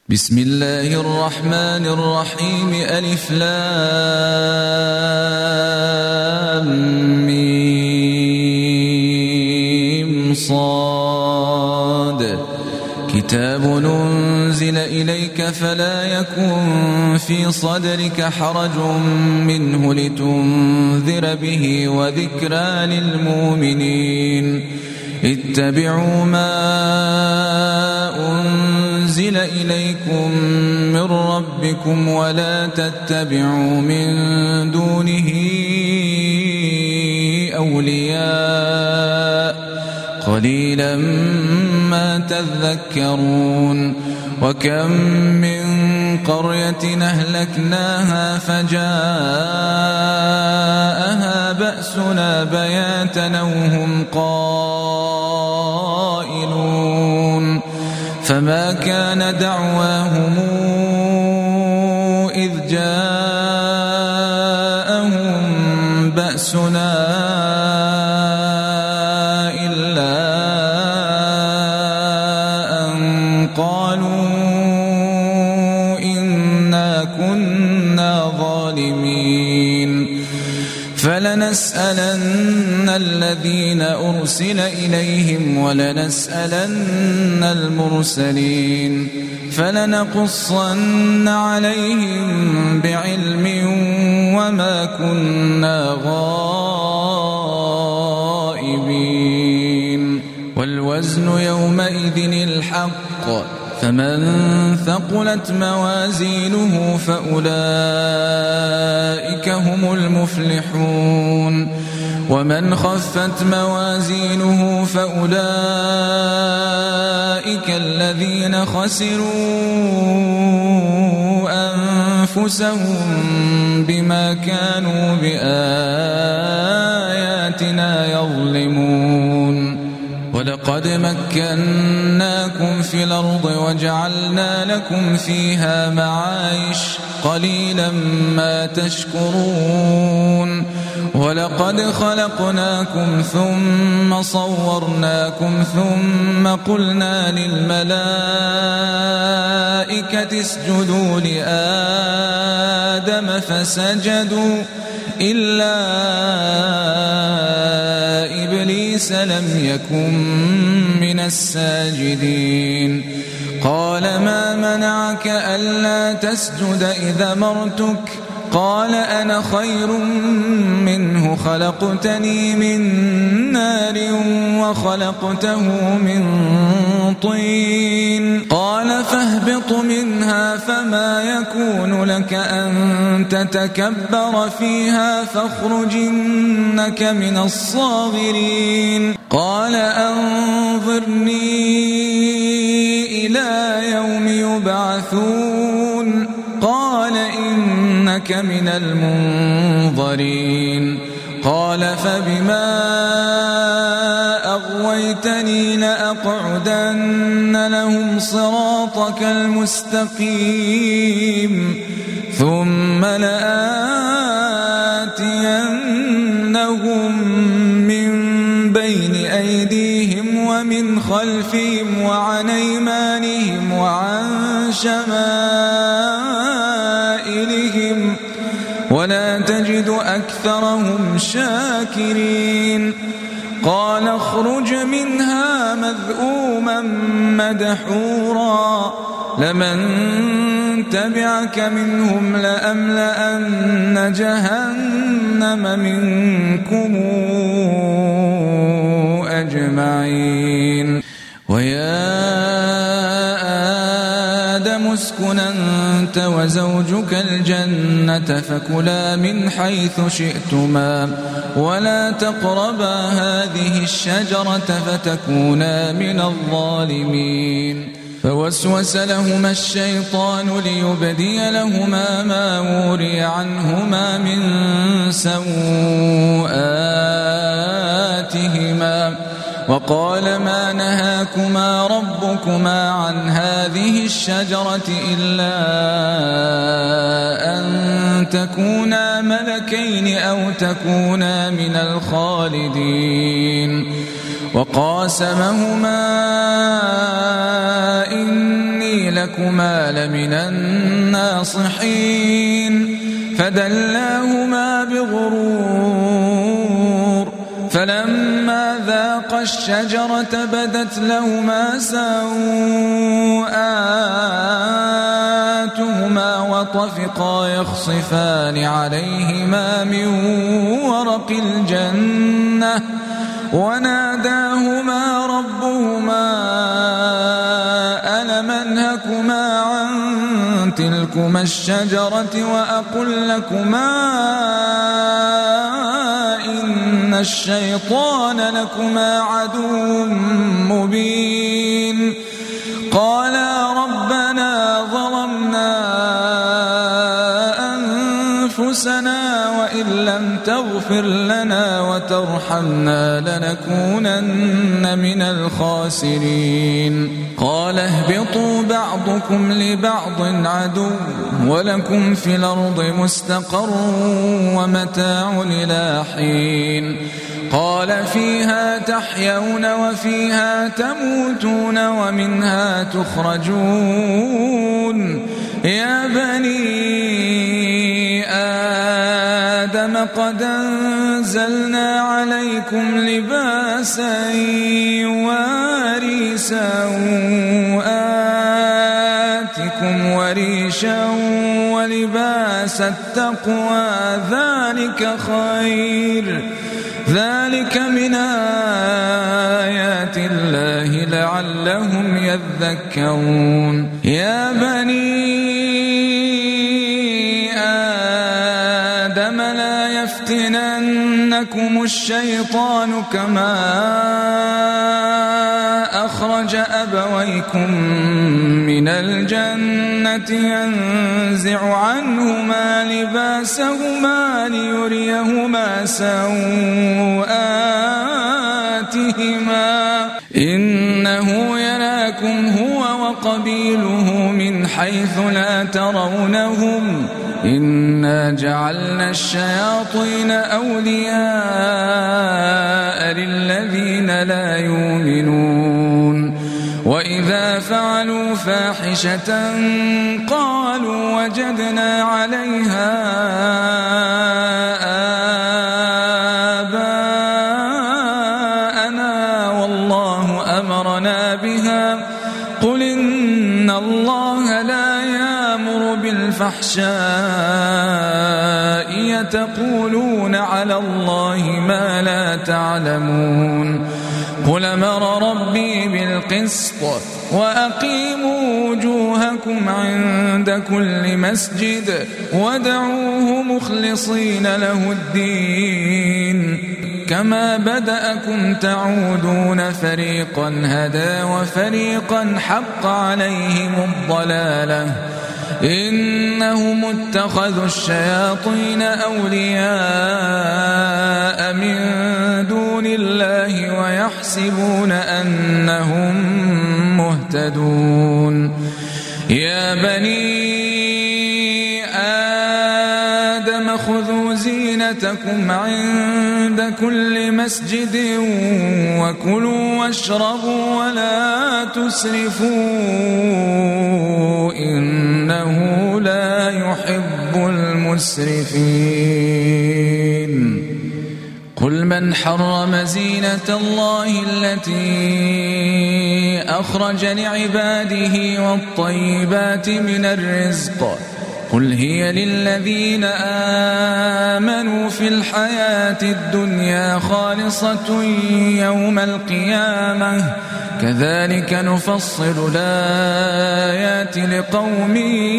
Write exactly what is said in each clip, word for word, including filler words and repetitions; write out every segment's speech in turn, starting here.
بسم الله الرحمن الرحيم. ألف لام ميم صاد. كتاب أنزل إليك فلا يكن في صدرك حرج منه لتنذر به وذكرى للمؤمنين. اتبعوا ما أنزل إليكم من ربكم ولا تتبعوا من دونه أولياء قليلا ما تذكرون. وكم من قرية أهلكناها فجاءها بأسنا بياتا وهم قائلون. فما كان دعواهم إذ جاءهم بأسنا إلا أن قالوا إنا كنا ظالمين. فلنسألن الذين أرسل إليهم ولنسألن المرسلين. فلنقصن عليهم بعلم وما كنا غائبين. والوزن يومئذ الحق فمن ثقلت موازينه فأولئك هم المفلحون. ومن خفت موازينه فأولئك الذين خسروا أنفسهم بما كانوا بآياتنا يظلمون. ولقد مكناكم في الأرض وجعلنا لكم فيها معايش قليلا ما تشكرون. ولقد خلقناكم ثم صورناكم ثم قلنا للملائكة اسجدوا لآدم فسجدوا إلا إبليس لم يكن من الساجدين. قال ما منعك ألا تسجد إذا أمرتك؟ قال أنا خير منه خلقتني من نار وخلقته من طين. قال فاهبط منها فما يكون لك أن تتكبر فيها فاخرج إنك من الصاغرين. قال أنظرني إلى يوم يبعثون. قال إنك من المنظرين. قال فبما أغويتني لأقعدن لهم صراطك المستقيم ثم لآتينهم من بين أيديهم ومن خلفهم وعن أيمانهم وعن شمائلهم ولا تجد أكثرهم شاكرين. قال اخرج منها مذءوما مدحورا لمن تبعك منهم لأملأن جهنم منكم أجمعين. ويا آدم اسكن أنت وزوجك الجنة فكلا من حيث شئتما ولا تقربا هذه الشجرة فتكونا من الظالمين. فوسوس لهما الشيطان ليبدي لهما ما وري عنهما من سوآتهما وقال ما نهاكما ربكما عن هذه الشجرة إلا أن تكونا ملكين أو تكونا من الخالدين. وقاسمهما إني إني لكما لمن الناصحين فدلاهما بغرور فلما ذاقا الشجرة بدت لهما سوآتهما وطفقا يخصفان عليهما من ورق الجنة وناداهما ربهما ألم أنهكما عن تلكما الشجرة وأقل لكما إن الشيطان لكما عدو مبين قالا ربنا ظلمنا أنفسنا وإن لم تغفر لنا وترحمنا لنكونن من الخاسرين قال اهبطوا بعضكم لبعض عدو ولكم في الأرض مستقر ومتاع إلى حين قال فيها تحيون وفيها تموتون ومنها تخرجون يا بني آدم قد أنزلنا عليكم لباسا يواري سوآتكم وريشا ولباس التقوى ذلك خير ذلك من آيات الله لعلهم يذكرون يا بني آدم لا يفتننكم الشيطان كما أخرج أبويكم من الجنة ينزع عنهما لباسهما ليريهما سوآتهما إنه يراكم هو وقبيله من حيث لا ترونهم إنا جعلنا الشياطين أولياء للذين لا يؤمنون وإذا فعلوا فاحشة قالوا وجدنا عليها آباءنا والله أمرنا بها قل إن الله لا يأمر بالفحشاء يتقولون على الله ما لا تعلمون قل أمر ربي بالقسط وأقيموا وجوهكم عند كل مسجد وادعوه مخلصين له الدين كما بدأكم تعودون فريقا هدى وفريقا حق عليهم الضلالة إنهم اتخذوا الشياطين أولياء من دون الله ويحسبون أنهم مهتدون يا بني آدم خذوا زينتكم عند كل مسجد وكلوا واشربوا ولا تسرفوا إنه لا يحب المسرفين قل من حرم زينة الله التي أخرج لعباده والطيبات من الرزق قل هي للذين آمنوا في الحياة الدنيا خالصة يوم القيامة كذلك نفصل الآيات لقوم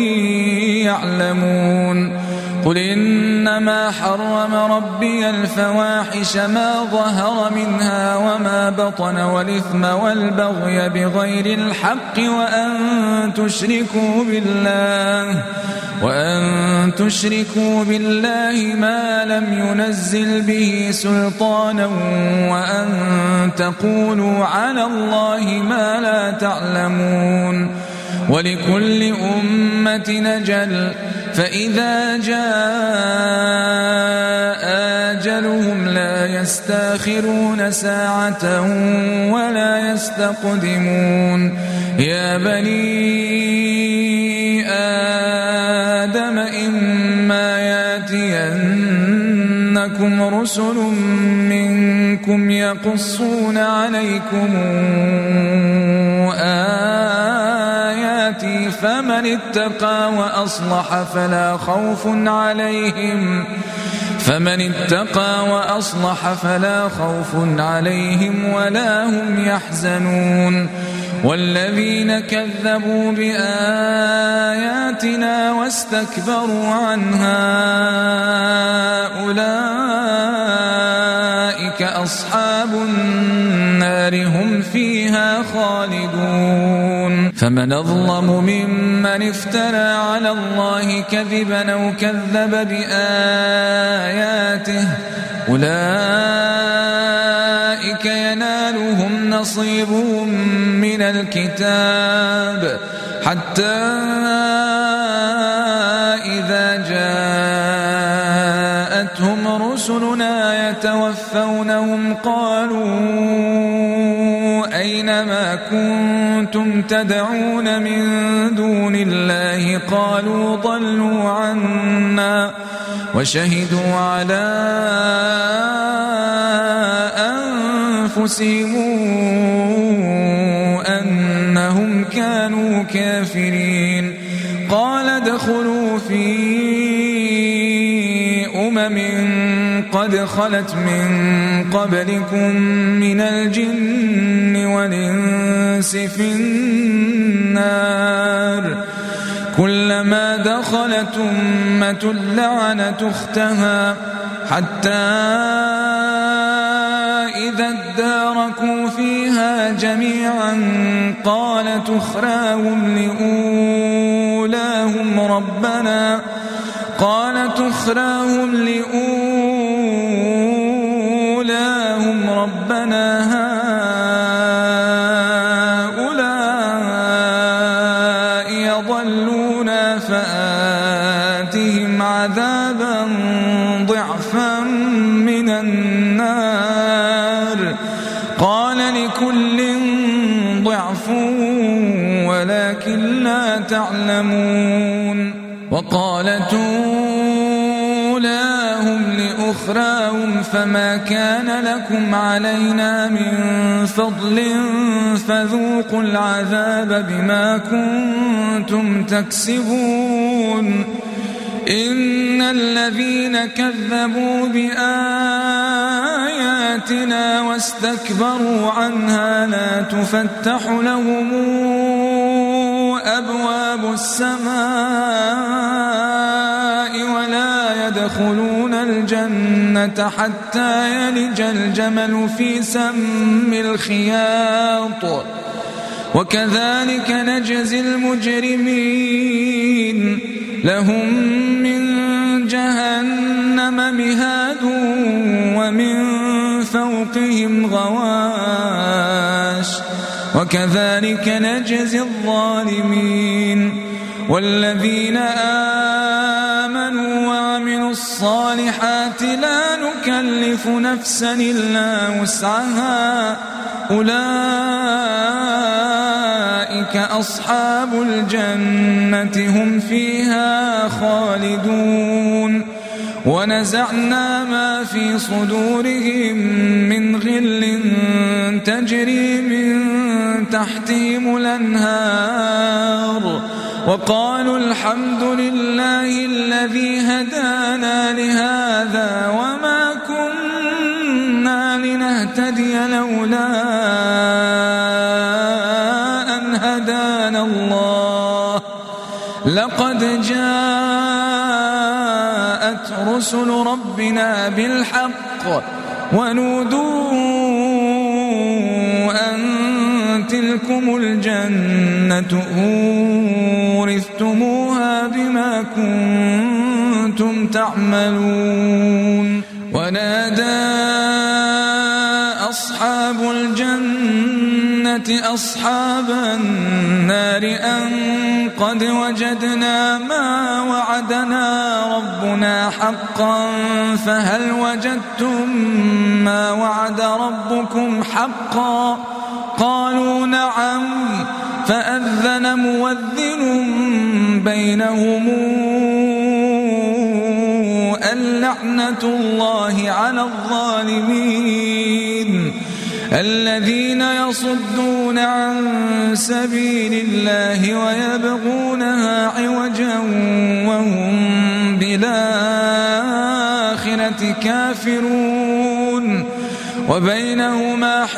يعلمون قل إنما حرم ربي الفواحش ما ظهر منها وما بطن والإثم والبغي بغير الحق وأن تشركوا بالله وأن تشركوا بالله ما لم ينزل به سلطانا وأن تقولوا على الله ما لا تعلمون ولكل أمة نجل فإذا جاء أجلهم لا يستأخرون ساعة ولا يستقدمون يا بني آدم إما يأتينكم رسل منكم يقصون عليكم آياتي فمن اتقى وأصلح فلا خوف عليهم فمن اتقى وأصلح فلا خوف عليهم ولا هم يحزنون والذين كذبوا بآياتنا واستكبروا عنها أولئك أصحاب النار هم فيها خالدون فمن أظلم ممن افترى على الله كذبا أو كذب بآياته أولئك ينالهم نصيبهم من الكتاب حتى إذا جاءتهم رسلنا يتوفونهم قالوا أين ما كنتم تدعون من دون الله قالوا ضلوا عنا وشهدوا على أنفسهم أنهم كانوا كافرين قال ادخلوا في أمم قد خلت من قبلكم من الجن والإنس في النار كلما دخلت أمة لعنت أختها حتى إذا اداركوا فيها جميعا قالت أخراهم لأولاهم ربنا قالت أخراهم لأولاهم ربنا هؤلاء يضلونا فآتهم عذابا ضعفا من النار قال لكل ضعف ولكن لا تعلمون وقالت أولاهم لأخراهم فما كان لكم علينا من فضل فذوقوا العذاب بما كنتم تكسبون إن الذين كذبوا بآياتنا واستكبروا عنها لا تفتح لهم أبواب السماء ولا يدخلون الجنة حتى يلج الجمل في سم الخياط وكذلك نجزي المجرمين لهم من جهنم مهاد ومن فوقهم غواش وكذلك نجزي الظالمين والذين آمنوا وعملوا الصالحات لا نكلف نفسا إلا وسعها أولئك أصحاب الجنة هم فيها خالدون ونزعنا ما في صدورهم من غل تجري من تحتهم الأنهار وقالوا الحمد لله الذي هدانا لهذا وما كنا لنهتدي لولا أن هدانا الله لقد جاءت رسل ربنا بالحق ونودوا أن تلكم الجنة أورثتموها بما كنتم تعملون ونادى أصحاب الجنة الجنة أصحاب النار أن قد وجدنا ما وعدنا ربنا حقا فهل وجدتم ما وعد ربكم حقا قالوا نعم فأذن مؤذن بينهم اللعنة الله على الظالمين الذين يصدون عن سبيل الله ويبغونها عوجا وهم بالآخرة كافرون وبينهما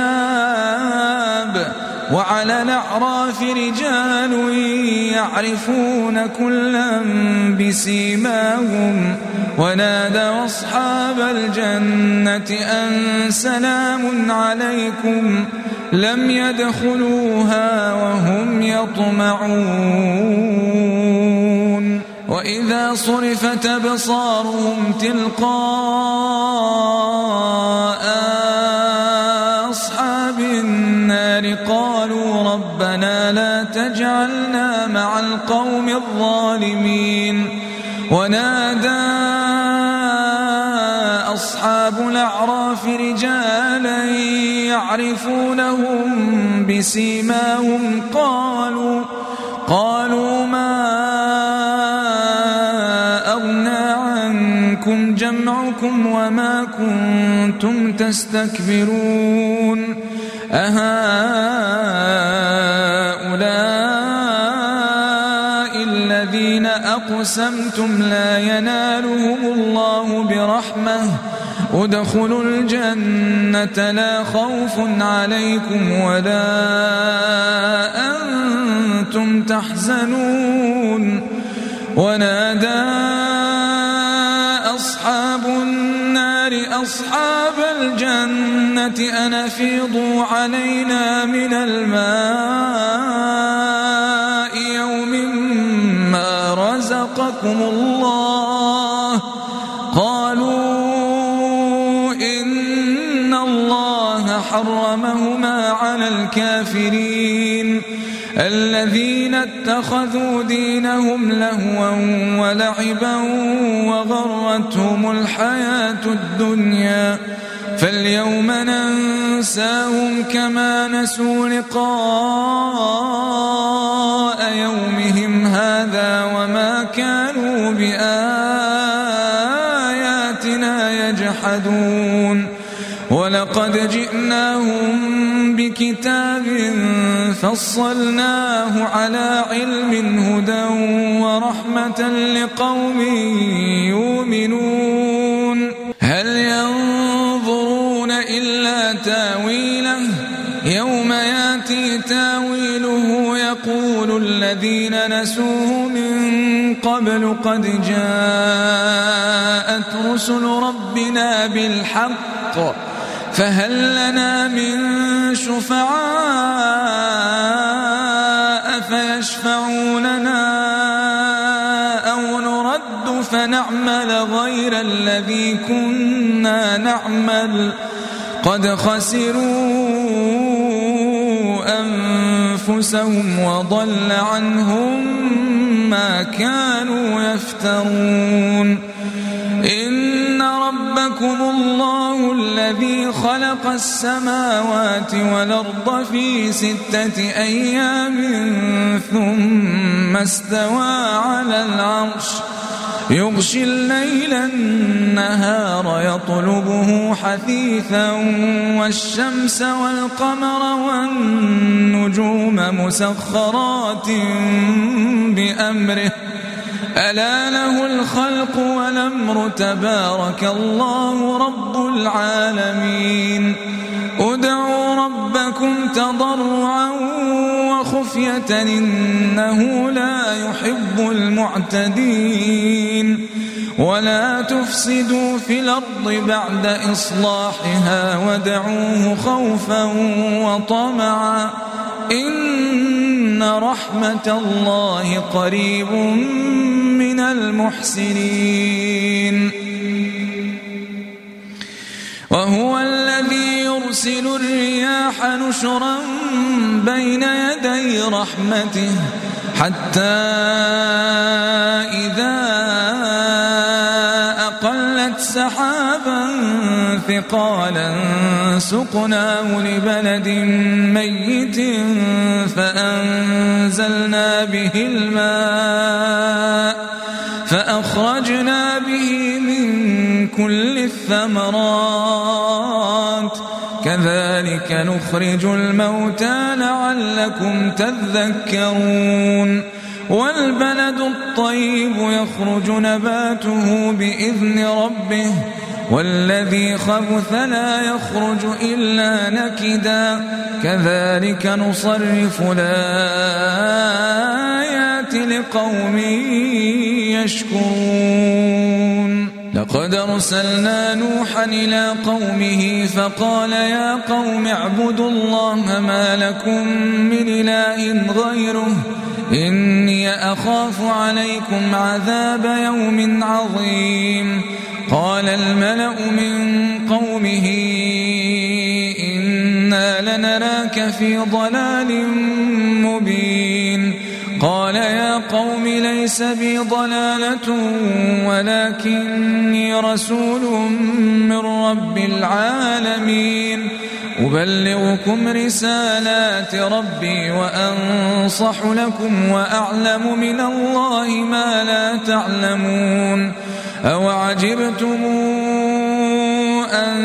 حجاب وعلى الأعراف رجال يعرفون كلا بسيماهم ونادوا أصحاب الجنة أن سلام عليكم لم يدخلوها وهم يطمعون وإذا صرفت أبصارهم تلقاء أصحاب النار قالوا ربنا لا تجعلنا مع القوم الظالمين ونادى أصحاب الأعراف رجالا يعرفونهم بسيماهم قالوا قالوا ما أغنى عنكم جمعكم وما كنتم تستكبرون أهؤلاء الذين أقسمتم لا ينالهم الله برحمة ادخلوا الجنة لا خوف عليكم ولا أنتم تحزنون ونادى أصحاب النار أصحاب الجنة أن أفيضوا علينا من الماء يوم ما رزقكم الله قالوا إن الله حرمهما على الكافرين الذين اتخذوا دينهم لهوا ولعبا وغرتهم الحياة الدنيا فاليوم ننساهم كما نسوا لقاء يومهم هذا وما كانوا بآياتنا يجحدون ولقد جئناهم بكتاب فصلناه على علم هدى ورحمة لقوم يؤمنون هل ينظرون إلا تاويله يوم ياتي تاويله يقول الذين نسوه من قبل قد جاءت رسل ربنا بالحق فهل لنا من شفعاء فيشفعوا لنا أو نرد فنعمل غير الذي كنا نعمل قد خسروا أنفسهم وضل عنهم ما كانوا يفترون إن ربكم الله الذي خلق السماوات والأرض في ستة أيام ثم استوى على العرش يغشي الليل النهار يطلبه حثيثا والشمس والقمر والنجوم مسخرات بأمره ألا له الخلق والأمر تبارك الله رب العالمين ادعوا ربكم تضرعا وخفية إنه لا يحب المعتدين ولا تفسدوا في الأرض بعد إصلاحها ودعوه خوفا وطمعا إن رحمة الله قريب من المحسنين وهو الذي يرسل الرياح نشرا بين يدي رحمته حتى إذا أقلت سحابا ثقالا سقناه لبلد ميت فأنزلنا به الماء فأخرجنا به من كل الثمرات كذلك نخرج الموتى لعلكم تذكرون والبلد الطيب يخرج نباته بإذن ربه والذي خبث لا يخرج إلا نكدا كذلك نصرف الآيات لقوم يشكرون لقد أرسلنا نوحا إلى قومه فقال يا قوم اعبدوا الله ما لكم من إله غيره إني أخاف عليكم عذاب يوم عظيم قال الملأ من قومه إنا لنراك في ضلال مبين قال يا قوم ليس بي ضلالة ولكني رسول من رب العالمين أبلغكم رسالات ربي وأنصح لكم وأعلم من الله ما لا تعلمون أوعجبتم أن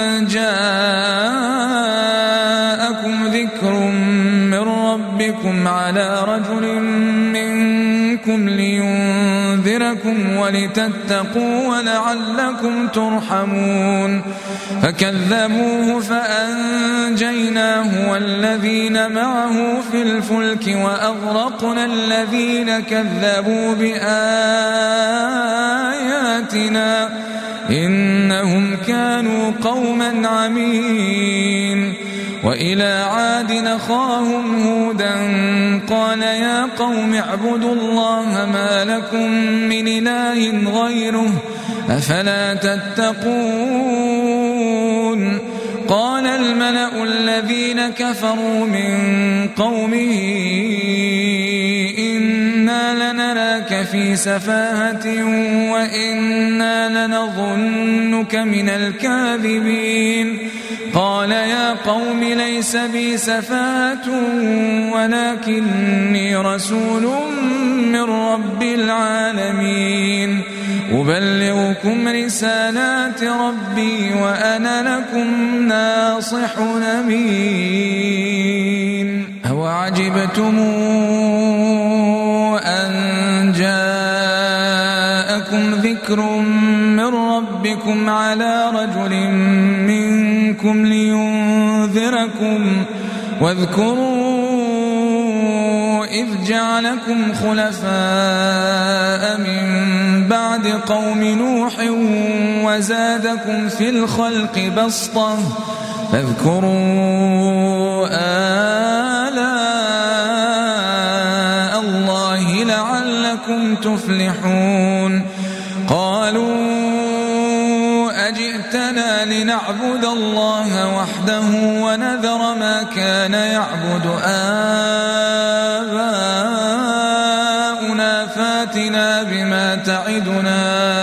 جاءكم ذكر من ربكم على رجل منكم لينذركم ولتتقوا ولعلكم ترحمون فكذبوه فأنجيناه والذين معه في الفلك وأغرقنا الذين كذبوا بآياتنا إنهم كانوا قوما عمين وإلى عاد أخاهم هودا قال يا قوم اعبدوا الله ما لكم من إله غيره أفلا تتقون قال الملأ الذين كفروا من قومه إنا لنراك في سفاهة وإنا لنظنك من الكاذبين قال يا قوم ليس بي سفاهة ولكني رسول من رب العالمين أبلغكم رسالات ربي وأنا لكم ناصح أمين أوعجبتم أن جاءكم ذكر من ربكم على رجل منكم لينذركم واذكروا إذ جعلكم خلفاء من بعد قوم نوح وزادكم في الخلق بسطة فاذكروا آلاء الله لعلكم تفلحون قالوا أجئتنا لنعبد الله وحده ونذر ما كان يعبد آباؤنا فاتنا بما تعدنا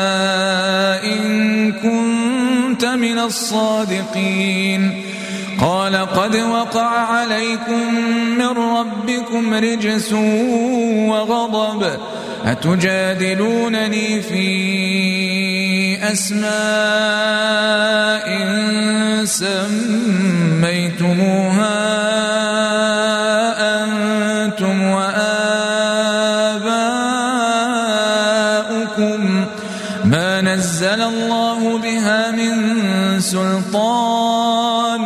إن كنت من الصادقين قال قد وقع عليكم من ربكم رجس وغضب أتجادلونني في أسماء سميتموها أنتم وآباؤكم ما نزل الله بها من سلطان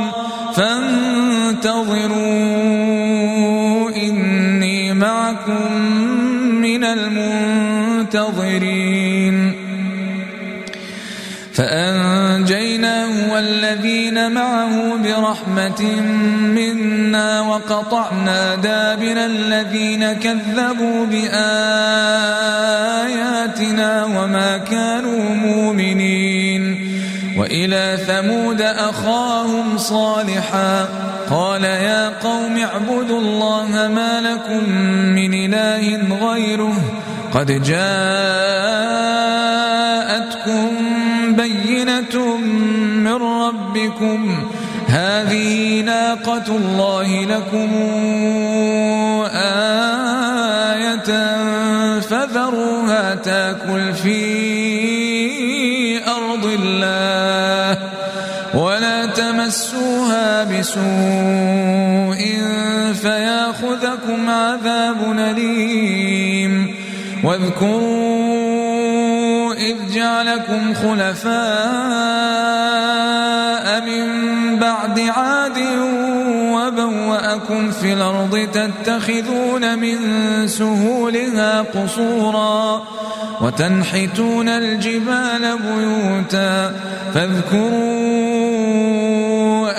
فانتظروا إني معكم من المنتظرين فأنجيناه والذين معه برحمة منا وقطعنا دابر الذين كذبوا بآياتنا وما كانوا مؤمنين وإلى ثمود أخاهم صالحا قال يا قوم اعبدوا الله ما لكم من إله غيره قد جاءتكم بينة من ربكم هذه ناقة الله لكم آية فذروها تأكل في أرض الله ولا تمسوها بسوء فياخذكم عذاب أليم واذكروا إذ جعلكم خلفاء من بعد عاد وبوأكم في الأرض تتخذون من سهولها قصورا وتنحتون الجبال بيوتا فاذكروا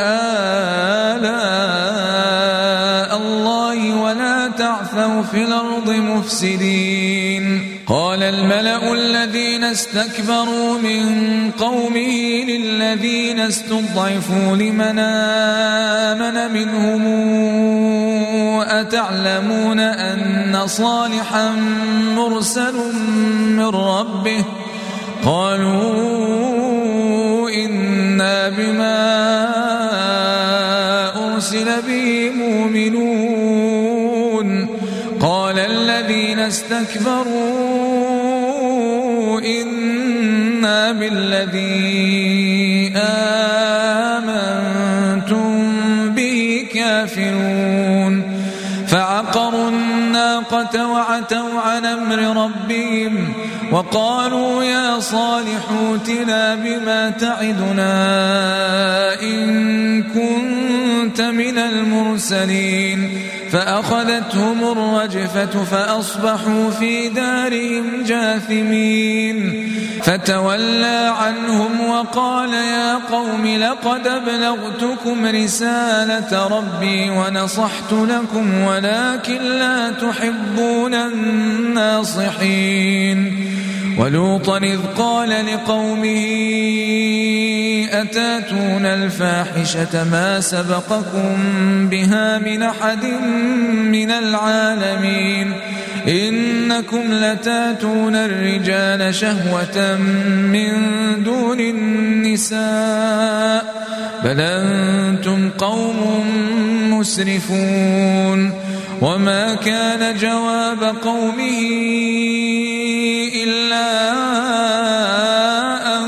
آلاء الله ولا تعثوا في الأرض مفسدين قال الملأ الذين استكبروا من قومه للذين استضعفوا لمن آمن منهم أتعلمون أن صالحا مرسل من ربه قالوا إنا بما أرسل به مؤمنون قال الذين استكبروا إنا بالذي آمنتم به كافرون فعقروا الناقة وعتوا عن أمر ربهم وقالوا يا صالح ائتنا بما تعدنا إن كنت من المرسلين فأخذتهم الرجفة فأصبحوا في دارهم جاثمين فتولى عنهم وقال يا قوم لقد أبلغتكم رسالة ربي ونصحت لكم ولكن لا تحبون الناصحين ولوطا إذ قال لقومه أتاتون الفاحشة ما سبقكم بها من أحد من العالمين إنكم لتاتون الرجال شهوة من دون النساء بل أنتم قوم مسرفون وما كان جواب قومه إلا أن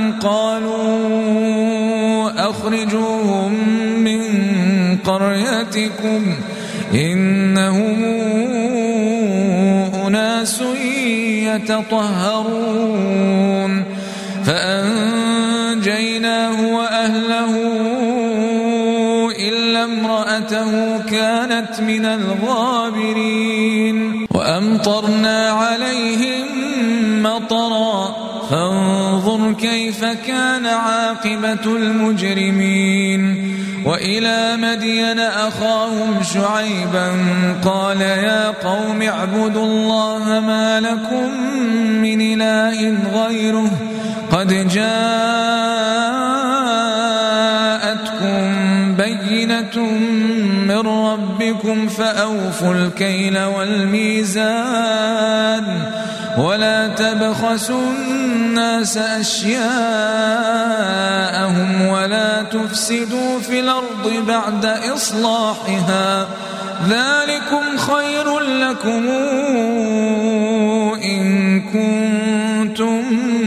قالوا أخرجوهم من قريتكم إنهم أناس يتطهرون فأنجيناه وأهله إلا امرأته كانت من الغابرين وأمطرنا عليهم مطرا فانظر كيف كان عاقبة المجرمين وإلى مدين أخاهم شعيبا قال يا قوم اعبدوا الله ما لكم من إله غيره قد جاءتكم بينة من ربكم فأوفوا الكيل والميزان ولا تبخسوا الناس أشياءهم ولا تفسدوا في الأرض بعد إصلاحها ذلكم خير لكم إن كنتم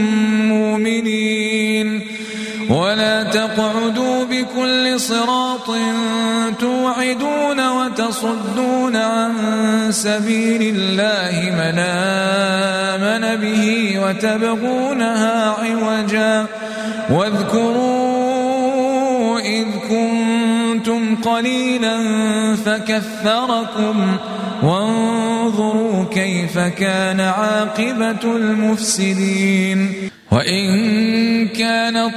مؤمنين ولا تقعدوا بكل صراط توعدون وتصدون عن سبيل الله من آمن به وتبغونها عوجا واذكروا إذ كنتم قليلا فكثركم وانظروا كيف كان عاقبة المفسدين وإن كان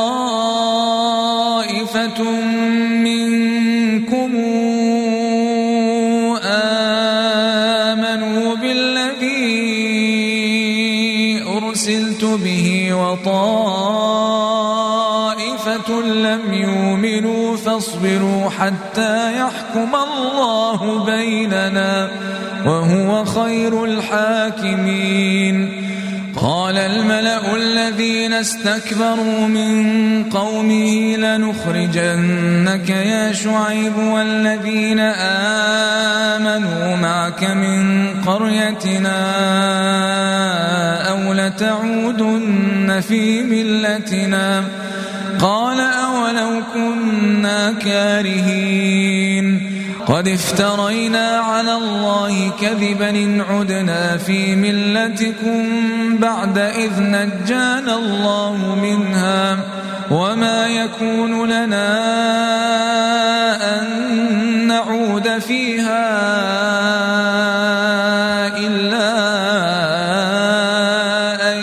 طائفة منكم آمنوا بالذي أرسلت به وطائفة طائفة لم يؤمنوا فاصبروا حتى يحكم الله بيننا وهو خير الحاكمين. قال الملأ الذين استكبروا من قومه لنخرجنك يا شعيب والذين آمنوا معك من قريتنا أو لتعودن في ملتنا. قال أولو كنا كارهين قد افترينا على الله كذبا إن عدنا في ملتكم بعد إذ نجانا الله منها وما يكون لنا أن نعود فيها إلا أن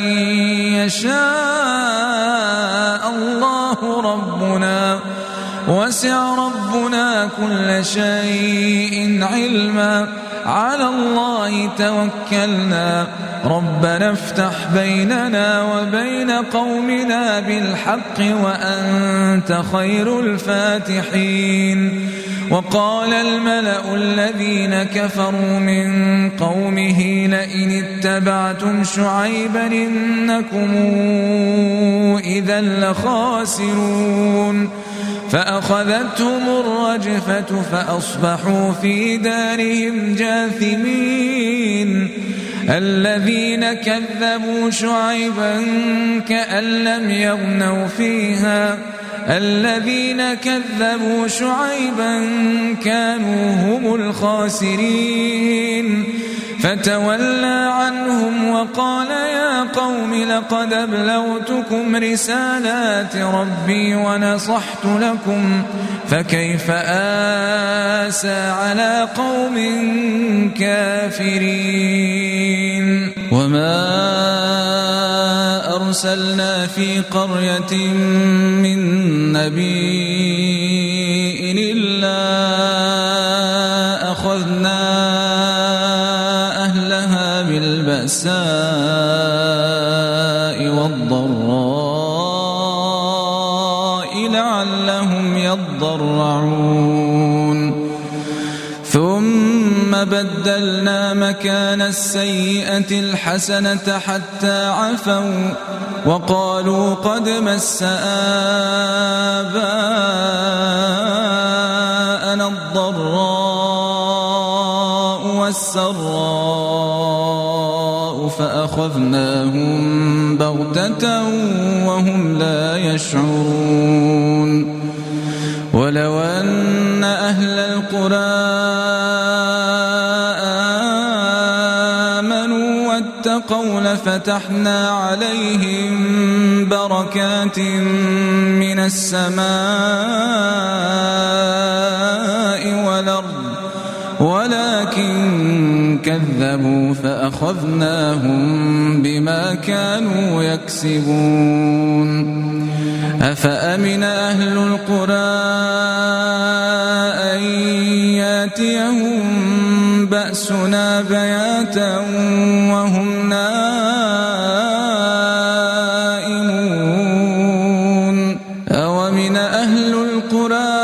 يشاء الله ربنا وسع ربنا كل شيء علما على الله توكلنا ربنا افتح بيننا وبين قومنا بالحق وأنت خير الفاتحين. وقال الملأ الذين كفروا من قومه لئن اتبعتم شعيبا إنكم إذا لخاسرون فأخذتهم الرجفة فأصبحوا في دارهم جاثمين. الذين كذبوا شعيبا كأن لم يغنوا فيها الذين كذبوا شعيبا كانوا هم الخاسرين. فتولى عنهم وقال يا قوم لقد أبلغتكم رسالات ربي ونصحت لكم فكيف آسى على قوم كافرين. وما أرسلنا في قرية من نبي إلا أخذنا أهلها بالبأساء والضراء لعلهم يضرعون. ثم بدلنا مكان السيئة الحسنة حتى عفوا وقالوا قد مس آباءنا الضراء والسراء فأخذناهم بغتة وهم لا يشعرون. ولو أن أهل القرى آمنوا واتقوا لفتحنا عليهم بركات من السماء والأرض ولكن كذبوا فأخذناهم بما كانوا يكسبون. أفأمن أهل القرى أن ياتيهم بأسنا بياتا وهم نائمون. أومن أهل القرى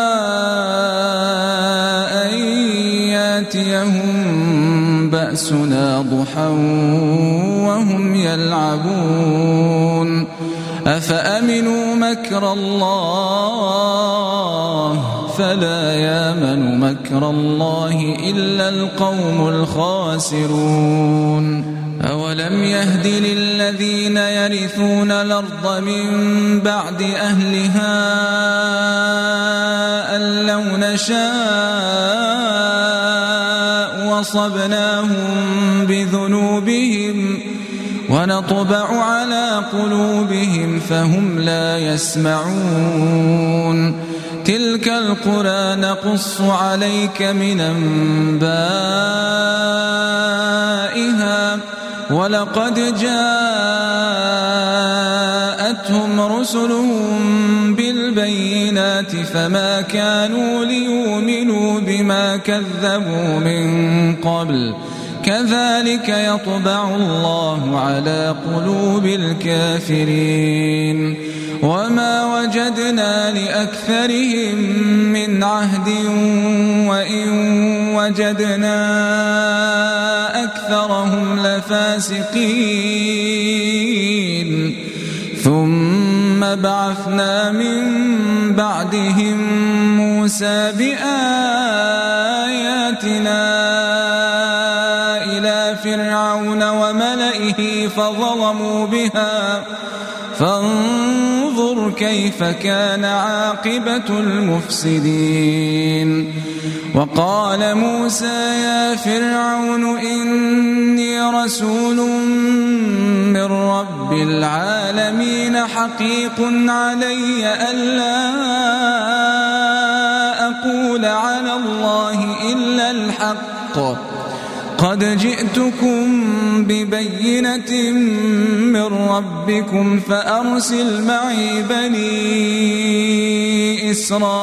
أن ياتيهم بأسنا ضحى وهم يلعبون. أفأمنوا مكر الله فلا يامن مكر الله إلا القوم الخاسرون. أولم يهد للذين يرثون الأرض من بعد أهلها أن لو نشاء وصبناهم بذنوبهم ونطبع على قلوبهم فهم لا يسمعون. تلك القرى نقص عليك من أنبائها ولقد جاءتهم رسلهم بالبينات فما كانوا ليؤمنوا بما كذبوا من قبل كذلك يطبع الله على قلوب الكافرين وما وجدنا لأكثرهم من عهد وإن وجدنا أكثرهم لفاسقين ثم بعثنا من بعدهم موسى بآياتنا إلى فرعون وملئه فظلموا بها فانظر كيف كان عاقبة المفسدين وقال موسى يا فرعون إني رسول من رب العالمين حقيق علي ألا أقول على الله إلا الحق قد جئتكم ببينة من ربكم فأرسل معي بني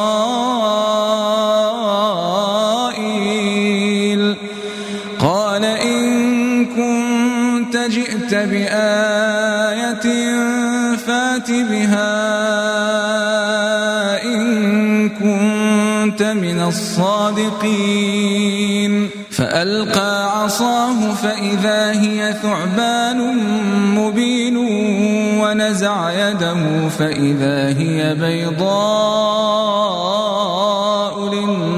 إسرائيل قال إن كنت جئت بآية فات بها إن كنت من الصادقين فألقى عصاه فإذا هي ثعبان مبين ونزع يده فإذا هي بيضاء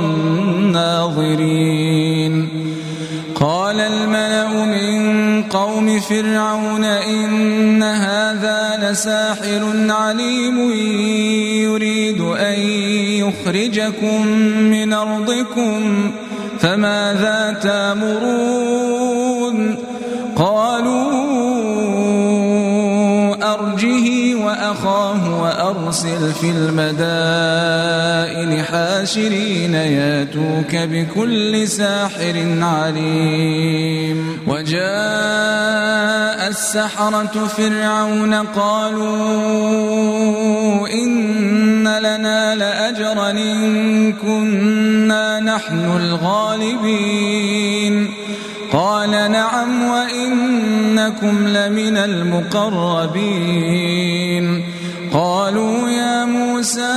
للناظرين قال الملأ من قوم فرعون إن هذا لساحر عليم يريد أن يخرجكم من أرضكم فماذا تأمرون قالوا أرجه وأخاه وأرسل في المدائن حاشرين ياتوك بكل ساحر عليم وجاء السحرة فرعون قالوا إن لنا لأجرا إن كنا نحن الغالبين قال نعم وإنكم لمن المقربين قالوا يا موسى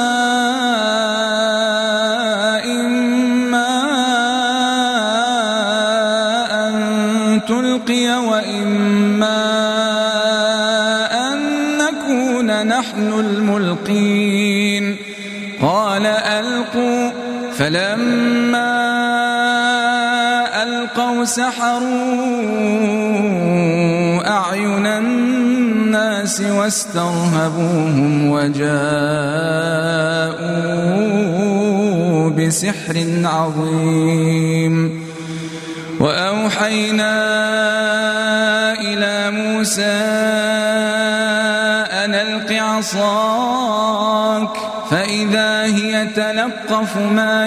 إما أن تلقي وإما أن نكون نحن الملقين قال ألقوا فلما ألقوا سحروا أعين الناس واسترهبوهم وجاءوا بسحر عظيم وأوحينا إلى موسى أن ألق عصاك فإذا هي تلقف ما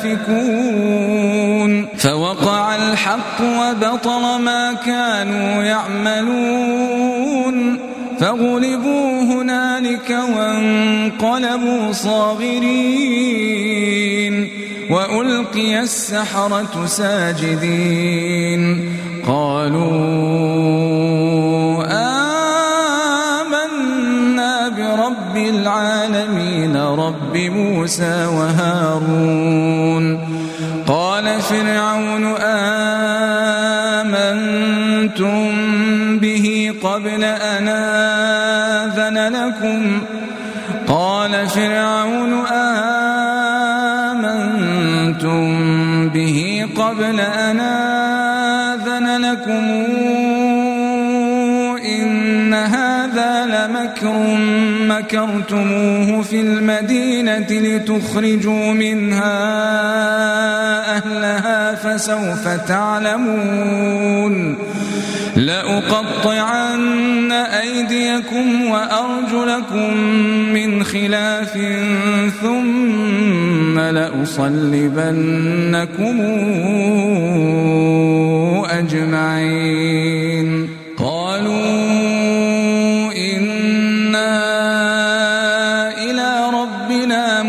يافكون فوقع الحق وبطل ما كانوا يعملون فغلبوا هنالك وانقلبوا صاغرين وألقي السحرة ساجدين قالوا آمنا برب العالمين رب موسى وهارون قال فرعون آمنتم به قبل أن آذن لكم قال فرعون آمنتم به قبل أن آذن لكم إن هذا لمكر مكرتموه في المدينة لتخرجوا منها أهلها فسوف تعلمون لأقطعن أيديكم وأرجلكم من خلاف ثم لأصلبنكم أجمعين قالوا إنا إلى ربنا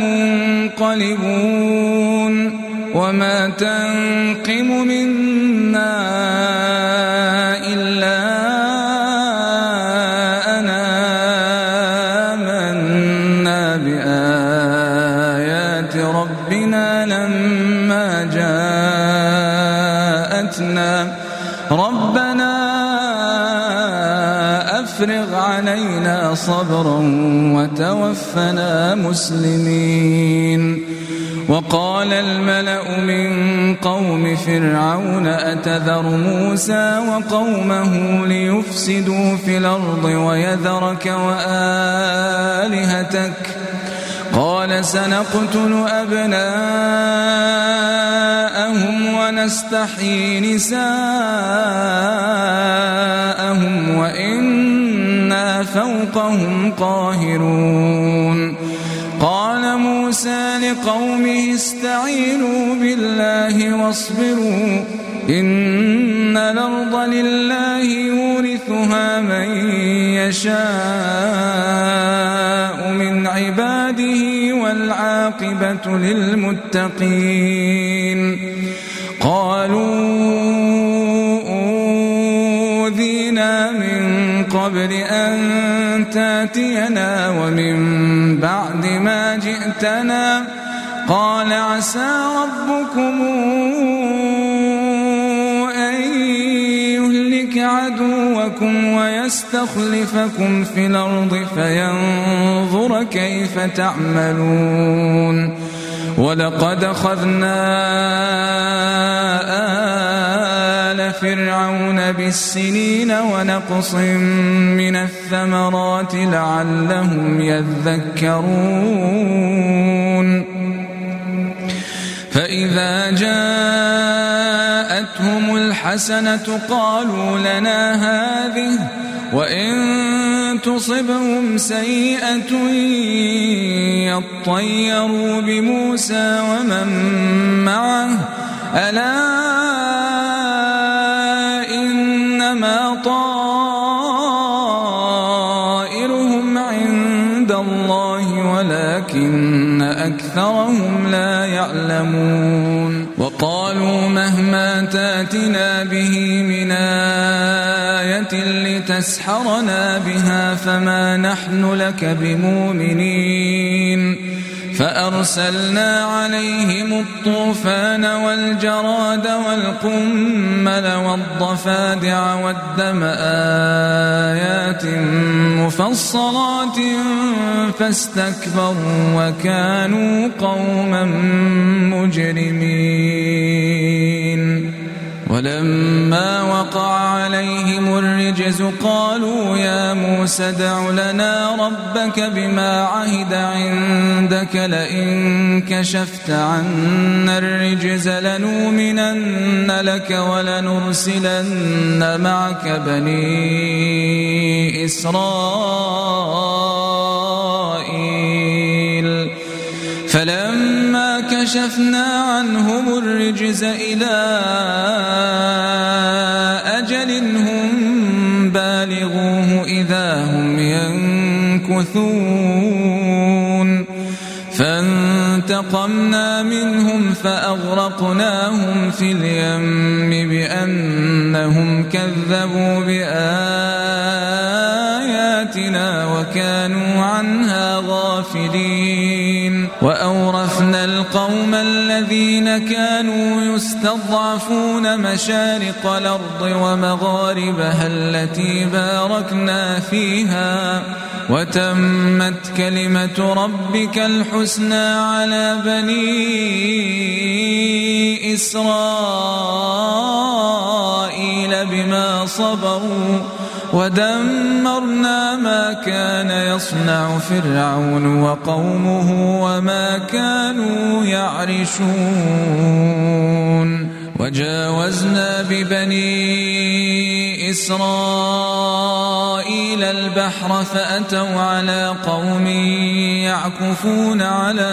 منقلبون وما تنقم منا أفرغ علينا صبرا وتوفنا مسلمين. وقال الملأ من قوم فرعون أتذر موسى وقومه ليفسدوا في الأرض ويذرك وآلهتك قال سنقتل أبناءهم ونستحيي نساءهم وإنا فوقهم قاهرون. قال موسى لقومه استعينوا بالله واصبروا إن الأرض لله يورثها من يشاء من عباده والعاقبة للمتقين. قالوا أوذينا من قبل أن تاتينا ومن بعد ما جئتنا قال عسى ربكم أن يهلك عدوكم ويستخلفكم في الأرض فينظر كيف تعملون. ولقد أخذنا آل فرعون بالسنين ونقص من الثمرات لعلهم يذكرون. فإذا جاءتهم الحسنة قالوا لنا هذه وإن تصبهم سيئة يطيروا بموسى ومن معه ألا إنما طائرهم عند الله ولكن أكثرهم لا يعلمون. وقالوا مهما تاتنا به من آية لتسحرنا بها فما نحن لك بمؤمنين. فأرسلنا عليهم الطوفان والجراد والقمل والضفادع والدم آيات مفصلات فاستكبروا وكانوا قوما مجرمين. ولما وقع عليهم الرجز قالوا يا موسى ادع لنا ربك بما عهد عندك لئن كشفت عنا الرجز لنؤمنن لك ولنرسلن معك بني إسرائيل. فلما كشفنا عنهم الرجز إلى أجل هم بالغوه إذا هم ينكثون. فانتقمنا منهم فأغرقناهم في اليم بأنهم كذبوا بآياتنا وكانوا عنها غافلين. وأورثنا القوم الذين كانوا يستضعفون مشارق الأرض ومغاربها التي باركنا فيها وتمت كلمة ربك الحسنى على بني إسرائيل بما صبروا ودمرنا ما كان يصنع فرعون وقومه وما كانوا يعرشون. وجاوزنا ببني إسرائيل البحر فأتوا على قوم يعكفون على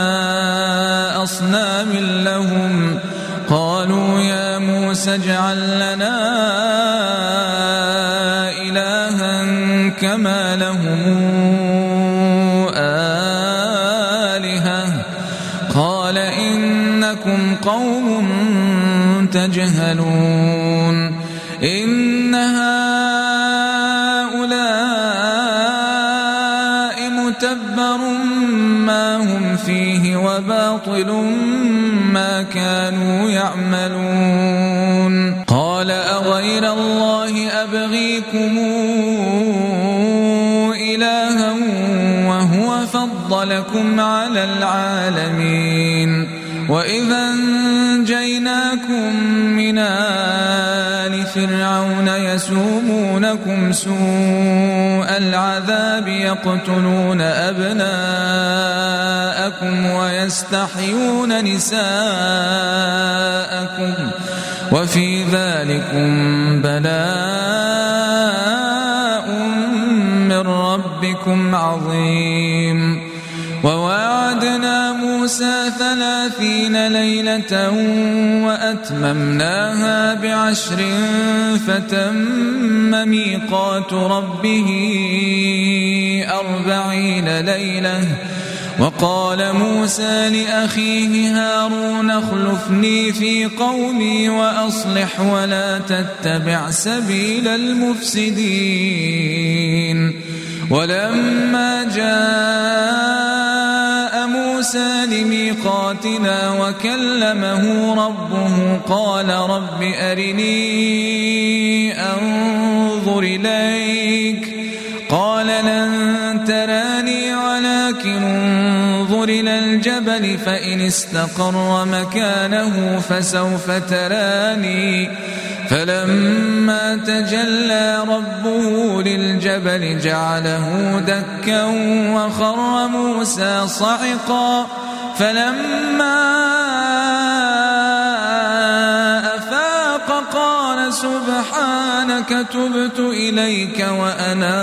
أصنام لهم قالوا يا موسى اجعل لنا إلها كما لهم آلهة قال إنكم قوم تجهلون. إن هؤلاء متبر ما هم فيه وباطل ما كانوا يعملون. قال أغير الله أبغيكم إلها وهو فضلكم على العالمين وإذا أنجيناكم من آل فرعون يسومونكم سوء العذاب يقتلون أبناءكم ويستحيون نساءكم وفي ذلكم بلاء من ربكم عظيم. وواعدنا موسى ثلاثين ليلة وأتممناها بعشر فتم ميقات ربه أربعين ليلة. وقال موسى لأخيه هارون اخلفني في قومي وأصلح ولا تتبع سبيل المفسدين. ولما جاء موسى لميقاتنا وكلمه ربه قال رب أرني أنظر إليك قال لن تراني ولكن انظر إلى الجبل فإن استقر مكانه فسوف تراني. فلما تجلى ربه للجبل جعله دكا وخر موسى صعقا. فلما أفاق قال سبحانك تبت إليك وأنا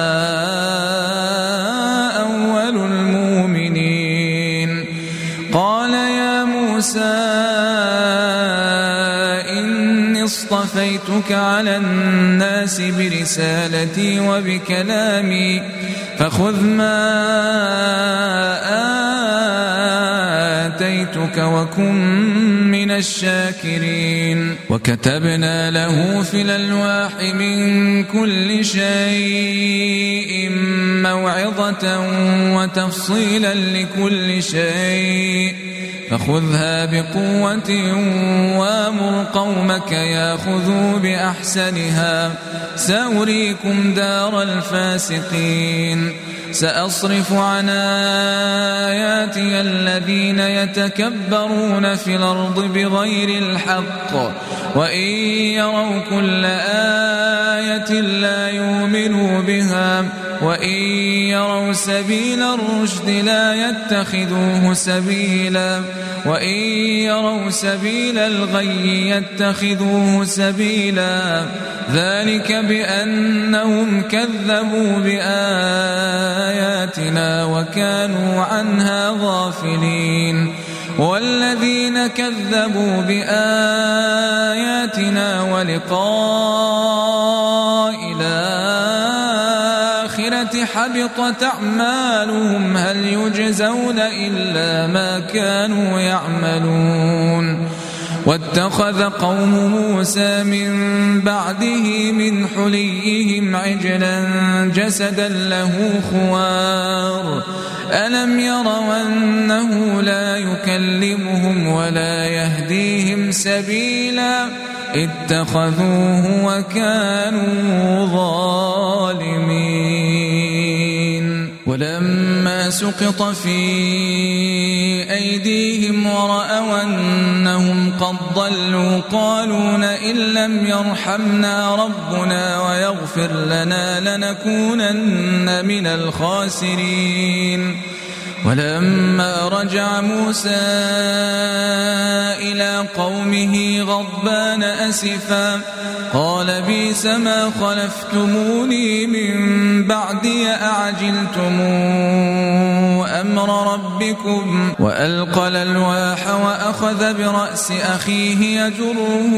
أول المؤمنين. قال يا موسى اصطفيتك على الناس برسالتي وبكلامي فخذ ما آتيتك وكن من الشاكرين. وكتبنا له في الألواح من كل شيء موعظة وتفصيلا لكل شيء فخذها بقوة وامر قومك ياخذوا بأحسنها سأريكم دار الفاسقين. سأصرف عن آياتي الذين يتكبرون في الأرض بغير الحق وإن يروا كل آية لا يؤمنوا بها وإن يروا سبيل الرشد لا يتخذوه سبيلا وإن يروا سبيل الغي يتخذوه سبيلا. ذلك بأنهم كذبوا بآياتنا وكانوا عنها غافلين. والذين كذبوا بآياتنا ولقاء الآخرة حبطت أعمالهم هل يجزون إلا ما كانوا يعملون. واتخذ قوم موسى من بعده من حليهم عجلا جسدا له خوار ألم يروا أنه لا يكلمهم ولا يهديهم سبيلا اتخذوه وكانوا ظالمين. ولما سقط في أيديهم ورأوا أنهم قد ضلوا قالوا لئن لم يرحمنا ربنا ويغفر لنا لنكونن من الخاسرين. ولما رجع موسى إلى قومه غضبان أسفا قال بئس ما خلفتموني من بعدي أعجلتم أمر ربكم. وألقى الألواح وأخذ برأس أخيه يجره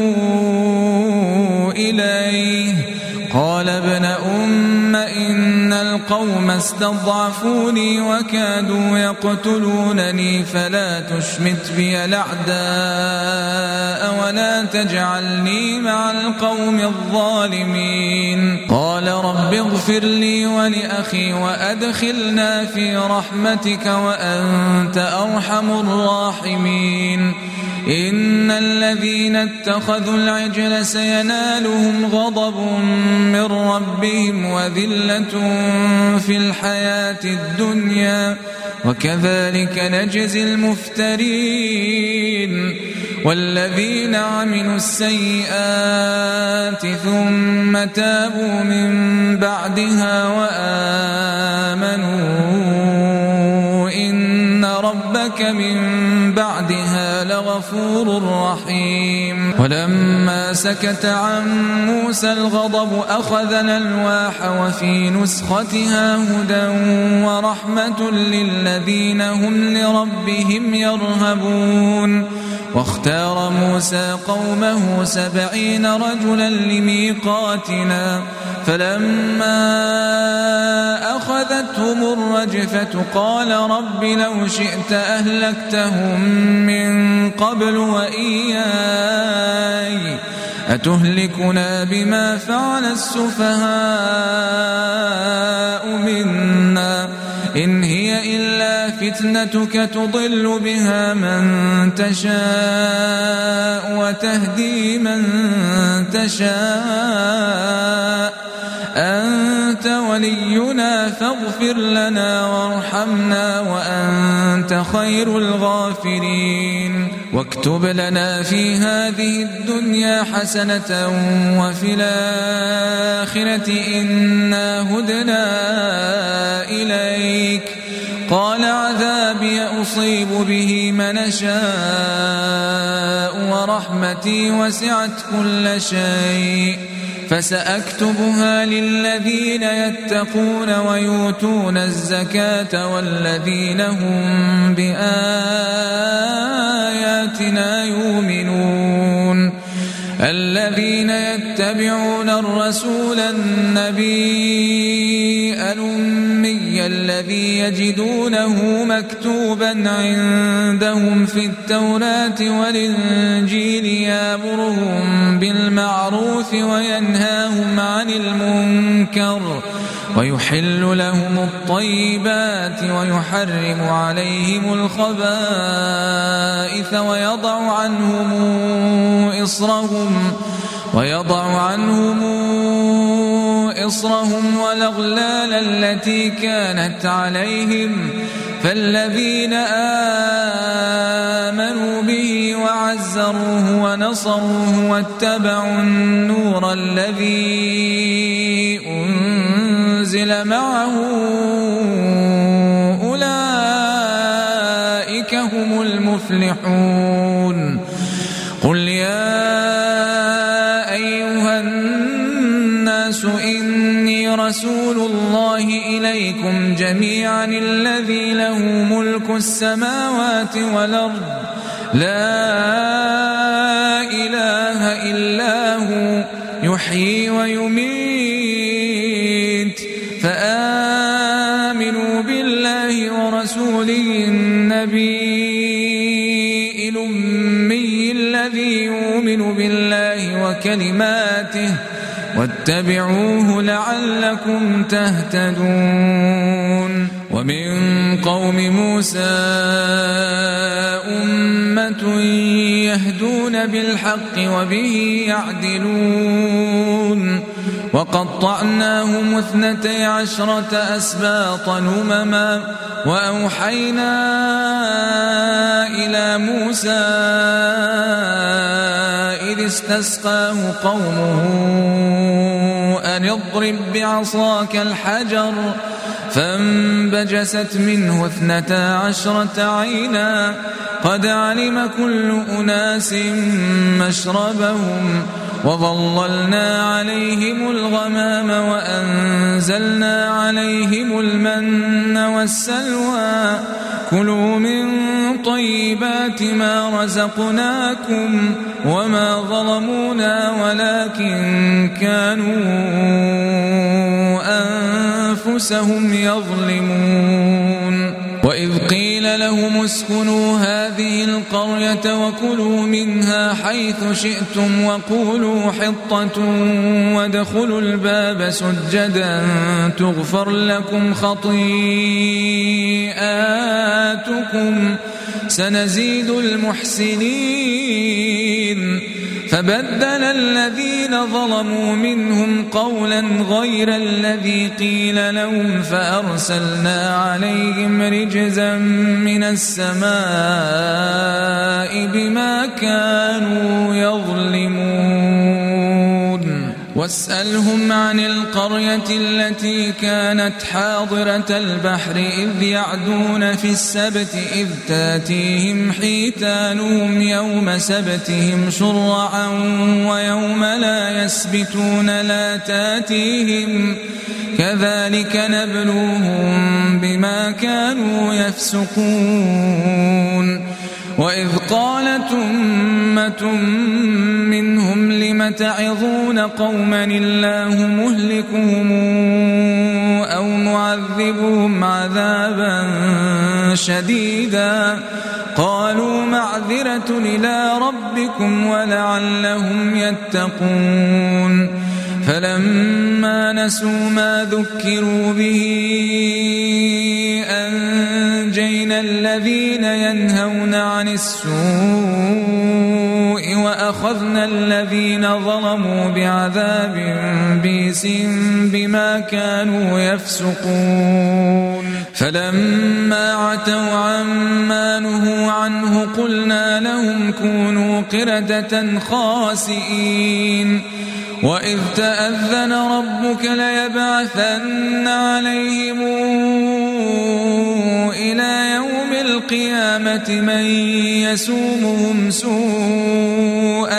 إليه قال ابن أم إن القوم استضعفوني وكادوا يقتلونني فلا تشمت بي الأعداء ولا تجعلني مع القوم الظالمين. قال رب اغفر لي ولأخي وأدخلنا في رحمتك وأنت أرحم الراحمين. إن الذين اتخذوا العجل سينالهم غضب من ربهم وذلة في الحياة الدنيا وكذلك نجزي المفترين والذين عملوا السيئات ثم تابوا من بعدها وآمنوا إن ربك من بعدها لغفور رحيم ولما سكت عن موسى الغضب أخذنا الألواح وفي نسختها هدى ورحمة للذين هم لربهم يرهبون واختار موسى قومه سبعين رجلا لميقاتنا فلما أخذتهم الرجفة قال رب لو شئت أهلكتهم من قبل وإياي أتهلكنا بما فعل السفهاء منا إن هي إلا فتنتك تضل بها من تشاء وتهدي من تشاء أنت ولينا فاغفر لنا وارحمنا وأنت خير الغافرين واكتب لنا في هذه الدنيا حسنة وفي الآخرة إنا هدنا إليك قال عذابي أصيب به من أشاء ورحمتي وسعت كل شيء فسأكتبها للذين يتقون ويؤتون الزكاة والذين هم بآياتنا يؤمنون الذين يتبعون الرسول النبي الأمي الذي يجدونه مكتوبا عندهم في التوراة والإنجيل يأمرهم بالمعروف وينهاهم عن المنكر ويحل لهم الطيبات ويحرم عليهم الخبائث ويضع عنهم إصرهم ويضع عنهم إصرهم والأغلال التي كانت عليهم فالذين آمنوا به وعزروه ونصروه واتبعوا النور الذي أنزل معه أولئك هم المفلحون قل يا أيها الناس إني رسول الله إليكم جميعا الذي له ملك السماوات والأرض لا إله إلا هو يحيي ويميت فآمنوا بالله ورسوله النبي الأمي الذي يؤمن بالله وكلماته واتبعوه لعلكم تهتدون ومن قوم موسى أمة يهدون بالحق وبه يعدلون وقطعناهم اثنتي عشرة أسباطا أمما وأوحينا إلى موسى إذ استسقاه قومه أن اضرب بعصاك الحجر فانبجست منه اثنتا عشرة عينا قد علم كل أناس مشربهم وظللنا عليهم الغمام وأنزلنا عليهم المن والسلوى كلوا من طيبات ما رزقناكم وما ظلمونا ولكن كانوا أنفسهم يظلمون وإذ قيل لهم اسكنوا هذه القرية وكلوا منها حيث شئتم وقولوا حطة وادخلوا الباب سجدا تغفر لكم خطيئاتكم سنزيد المحسنين فبدل الذين ظلموا منهم قولا غير الذي قيل لهم فأرسلنا عليهم رجزا من السماء بما كانوا يظلمون واسألهم عن القرية التي كانت حاضرة البحر إذ يعدون في السبت إذ تاتيهم حيتانهم يوم سبتهم شرعا ويوم لا يسبتون لا تاتيهم كذلك نبلوهم بما كانوا يفسقون وإذ قالت أمة منهم لم تعظون قوما الله مهلكهم أو معذبهم عذابا شديدا قالوا معذرة إلى ربكم ولعلهم يتقون فلما نسوا ما ذكروا به أنجينا الذين ينهون عن السوء وأخذنا الذين ظلموا بعذاب بئس بما كانوا يفسقون فلما عتوا عما نهوا عنه قلنا لهم كونوا قردة خاسئين وإذ تأذن ربك ليبعثن عليهم إلى يوم القيامة من يسومهم سوء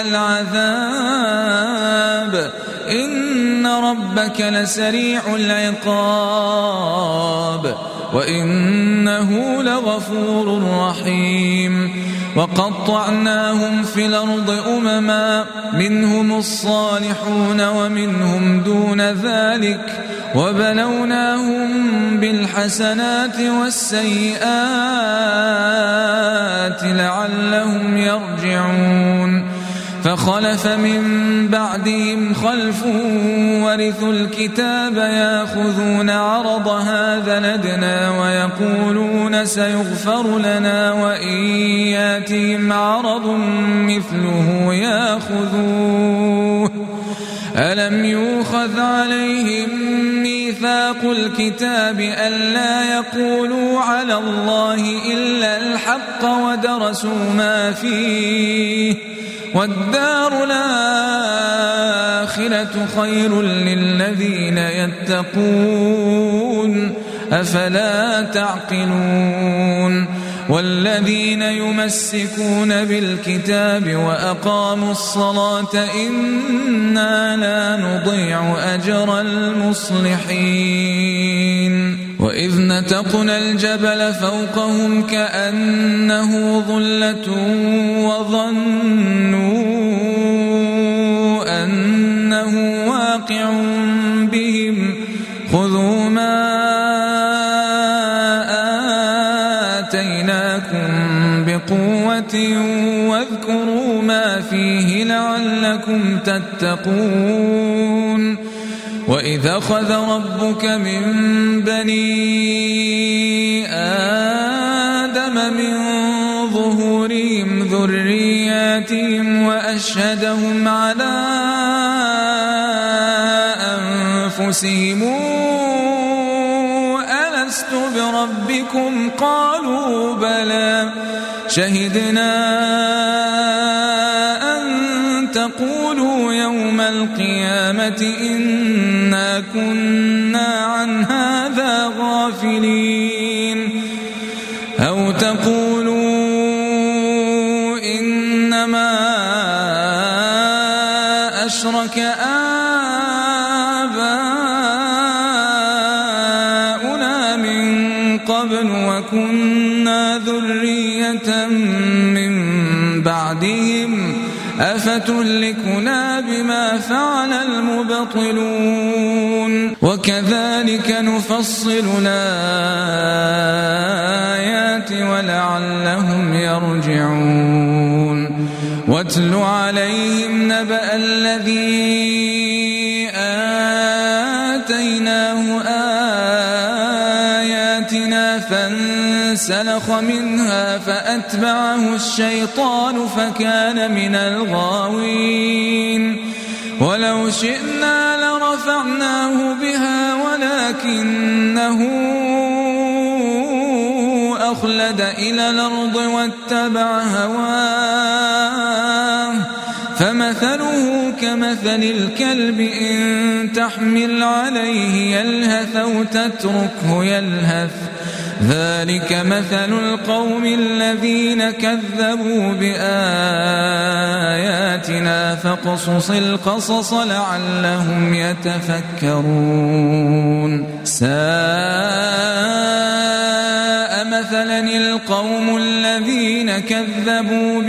العذاب إن ربك لسريع العقاب وإنه لغفور رحيم وقطعناهم في الأرض أمما منهم الصالحون ومنهم دون ذلك وبلوناهم بالحسنات والسيئات لعلهم يرجعون فخلف من بعدهم خلف ورثوا الكتاب يأخذون عرض هذا الأدنى ويقولون سيغفر لنا وإن ياتهم عرض مثله يأخذوه ألم يؤخذ عليهم ميثاق الكتاب ألا يقولوا على الله إلا الحق ودرسوا ما فيه والدار الآخرة خير للذين يتقون أفلا تعقلون والذين يمسكون بالكتاب وأقاموا الصلاة إنا لا نضيع أجر المصلحين وإذ نتقنا الجبل فوقهم كأنه ظلة وظنوا أنه واقع بهم خذوا ما آتيناكم بقوة واذكروا ما فيه لعلكم تتقون وإذ أخذ ربك من بني آدم من ظهورهم ذرياتهم وأشهدهم على أنفسهم ألست بربكم قالوا بلى شهدنا أن تقولوا يوم القيامة إنا كنا عن هذا غافلين أو تقولوا إنما أشرك آباؤنا من قبل وكنا ذرية من بعدهم أفتهلكنا بما فعل المبطلون وكذلك نفصل الآيات ولعلهم يرجعون واتل عليهم نبأ الذي آتيناه آياتنا فانظر فانسلخ منها فأتبعه الشيطان فكان من الغاوين ولو شئنا لرفعناه بها ولكنه أخلد إلى الأرض واتبع هواه فمثله كمثل الكلب إن تحمل عليه يلهث أو تتركه يلهث ذلك مثل القوم الذين كذبوا بآياتنا فاقصص القصص لعلهم يتفكرون ساء مثلا القوم الذين كذبوا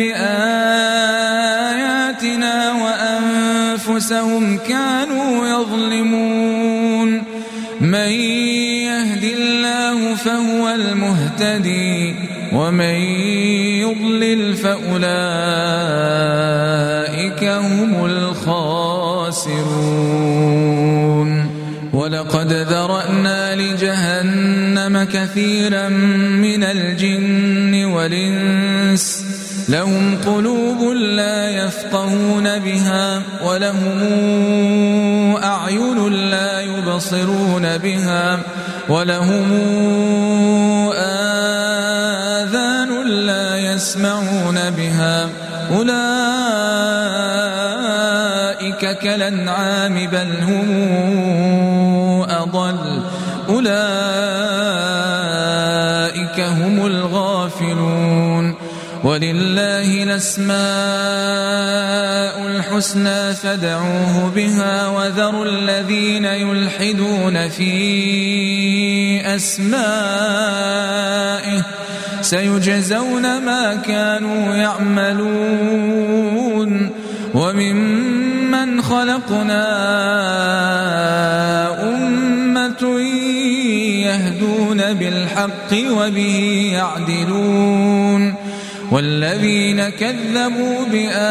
بآياتنا وأنفسهم كانوا يظلمون من يهد الله فهو المهتدي ومن يضلل فأولئك هم الخاسرون ولقد ذرأنا لجهنم كثيرا من الجن والإنس لهم قلوب لا يفقهون بها ولهم أعين لا يبصرون بها ولهم آذان لا يسمعون بها أولئك كالأنعام بل هم أضل أولئك هم الغافلون ولله الأسماء الحسنى فادعوه بها وذروا الذين يلحدون في أسمائه سيجزون ما كانوا يعملون وممن خلقنا أمة يهدون بالحق وبه يعدلون والذين كذبوا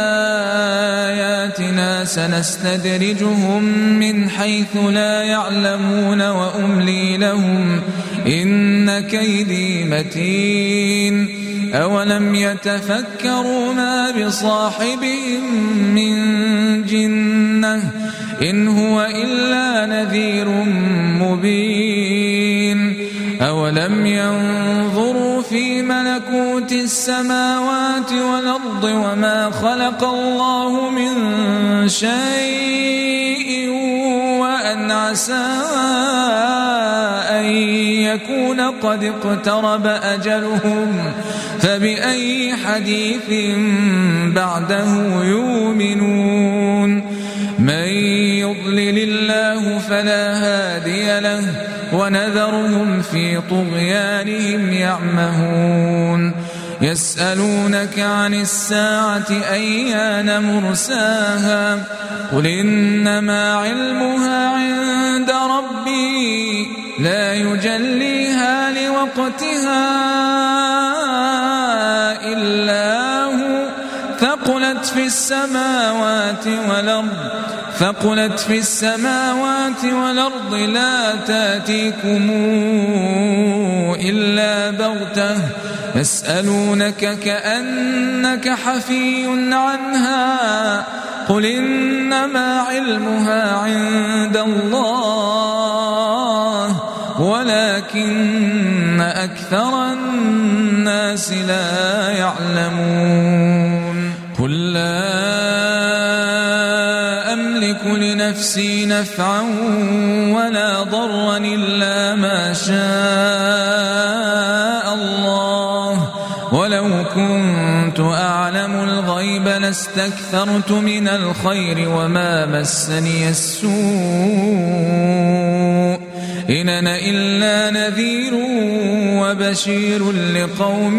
بآياتنا سنستدرجهم من حيث لا يعلمون وأملي لهم إن كيدي متين أولم يتفكروا ما بصاحبهم من جنة إن هو إلا نذير مبين أولم ينظروا في ملكوت السماوات والأرض وما خلق الله من شيء وأن عسى أن يكون قد اقترب أجلهم فبأي حديث بعده يؤمنون من يضلل الله فلا هادي له ونذرهم في طغيانهم يعمهون يسألونك عن الساعة أيان مرساها قل إنما علمها عند ربي لا يجليها لوقتها إلا هو ثقلت في السماوات والأرض ثقلت في السماوات والأرض لا تأتيكم إلا بغتة يسألونك كأنك حفي عنها قل إنما علمها عند الله ولكن أكثر الناس لا يعلمون قل لا أملك لنفسي نفعا ولا ضرا إلا ما شاء الله ولو كنت أعلم الغيب لاستكثرت من الخير وما مسني السوء إن أنا إلا نذير وبشير لقوم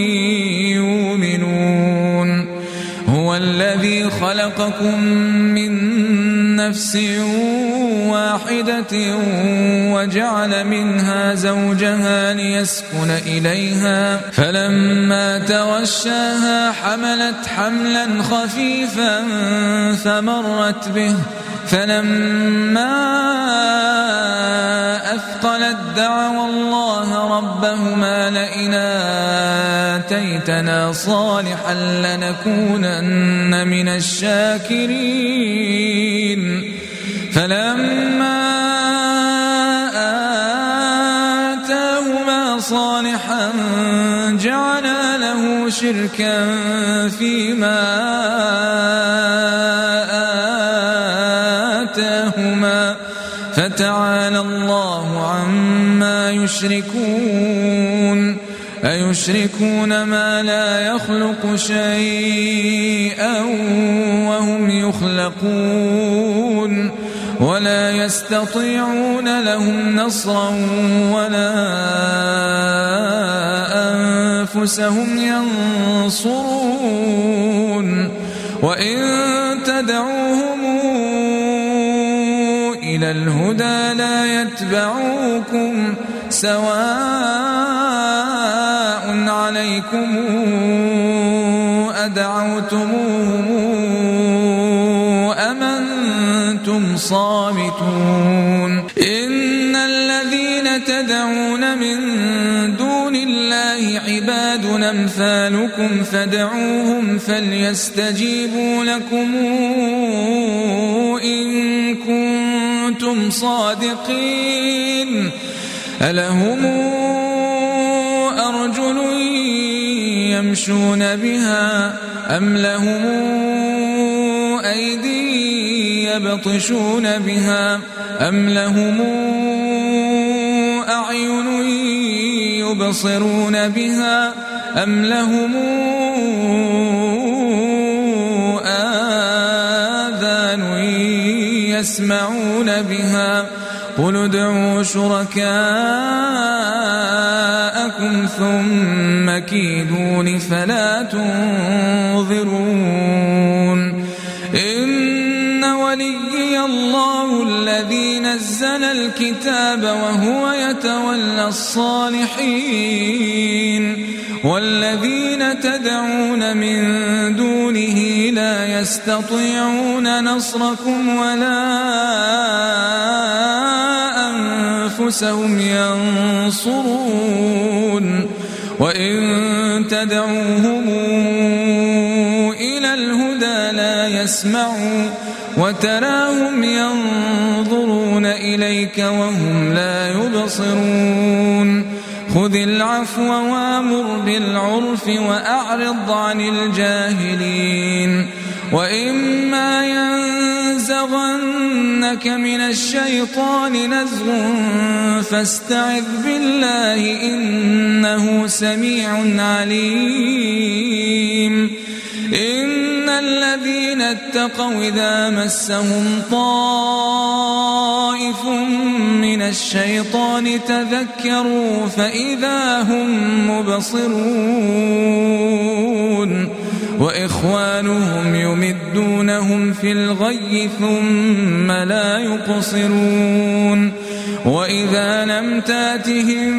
يؤمنون هو الذي خلقكم من نفس واحدة وجعل منها زوجها ليسكن إليها فلما تغشاها حملت حملا خفيفا فمرت به فلما أثقلت دعوا الله ربهما لئن آتيتنا صالحا لنكونن من الشاكرين فلما آتاهما صالحا جعلا له شركا فيما آتاهما فتعالى الله عما يشركون أيشركون ما لا يخلق شيئا وهم يخلقون ولا يستطيعون لهم نصرا ولا أنفسهم ينصرون وإن تدعوهم إلى الهدى لا يتبعوكم سواء عليكم أدعوتموهم أم أنتم صامتون إن الذين تدعون من دون الله عباد أمثالكم فادعوهم فليستجيبوا لكم إن كنتم صادقين ألهم أرجل يمشون بها أم لهم أيدي يبطشون بها أم لهم أعين يبصرون بها أم لهم آذان يسمعون بها قل ادعوا شركاءكم ثم كيدون فلا تنظرون إن وليي الله الذي نزل الكتاب وهو يتولى الصالحين والذين تدعون من دونه لا يستطيعون نصركم ولا أنفسهم ينصرون وإن تدعوهم إلى الهدى لا يسمعوا وتراهم ينظرون إليك وهم لا يبصرون خذ العفو وامر بالعرف وأعرض عن الجاهلين وإما ينزغنك من الشيطان نزغ فاستعذ بالله إنه سميع عليم إن الذين اتقوا إذا مسهم طائف من الشيطان تذكروا فإذا هم مبصرون وإخوانهم يمدونهم في الغي ثم لا يقصرون وإذا لم تاتهم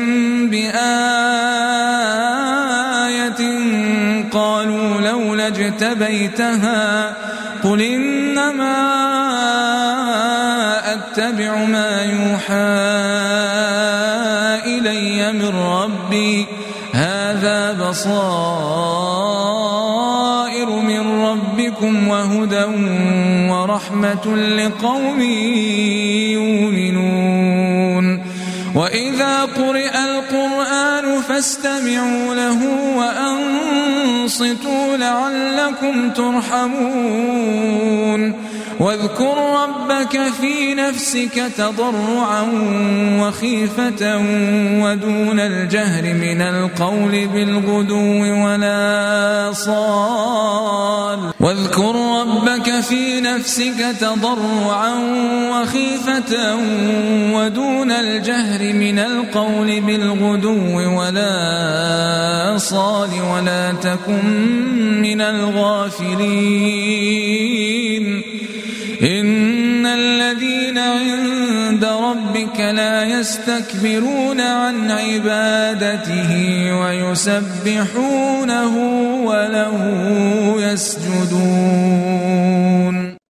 بآية قالوا لولا اجتبيتها قل إنما أتبع ما يوحى إلي من ربي هذا بصائر من ربكم وهدى ورحمة لقوم يؤمنون وإذا قرئ القرآن فاستمعوا له وأنصتوا لعلكم ترحمون واذكر ربك في نفسك تضرعا وخيفة ودون الجهر من القول بالغدو ولا صال واذكر ربك في نفسك تضرعا وخيفة ودون الجهر من القول بالغدو ولا صال ولا تكن من الغافلين إن الذين عند ربك لا يستكبرون عن عبادته ويسبحونه وله يسجدون